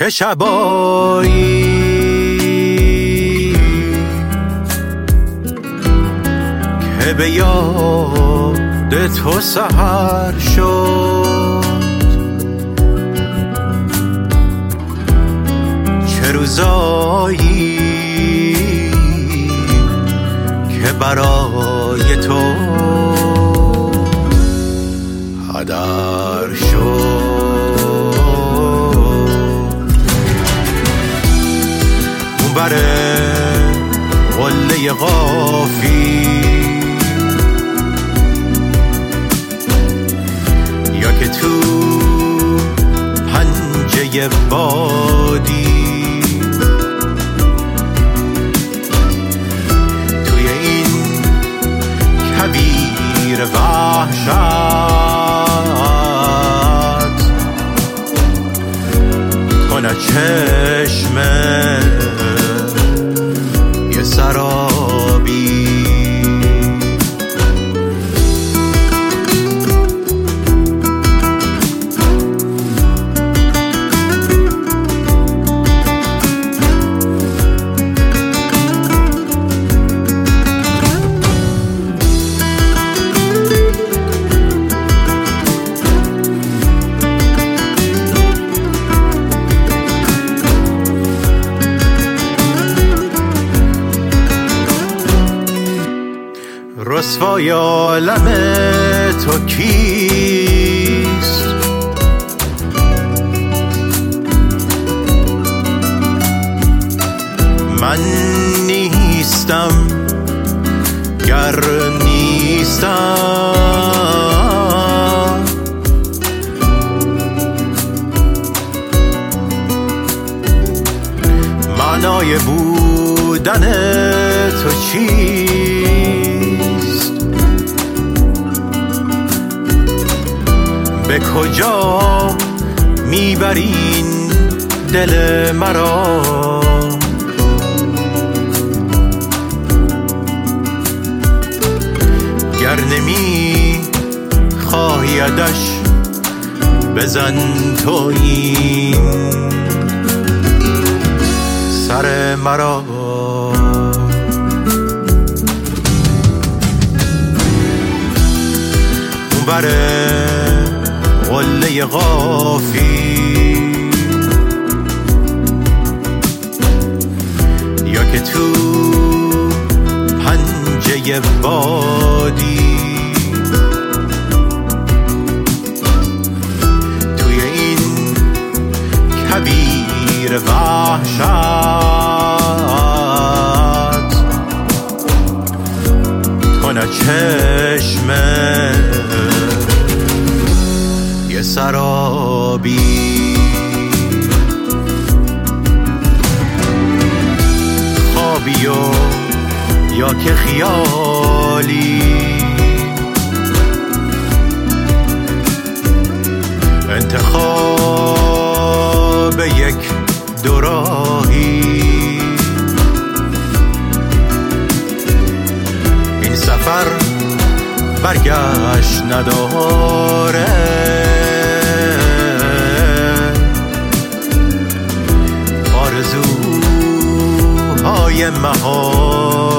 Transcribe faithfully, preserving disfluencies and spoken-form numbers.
چه شبایی که به یاد تو سحر شد، چه روزایی که برای تو هدر شد. اون بره قله قافی یا که تو پنجه بادی، توی این کویر وحشت تو نه چشمه یه سرابی. رسوای عالم تو کیست؟ من نیستم گر نیستم، معنای بودن تو چیست؟ به کجا میبرین دل مرا؟ گر نمی خواهیدش بزن تو این سر مرا. اون بره قله قافی یا که تو پنجه بادی، توی این کویر وحشت تو نه چشمه یه سرابی. خوابی و یا که خیالی، انتخاب یک دوراهی، این سفر برگشت نداره، آرزوهای محال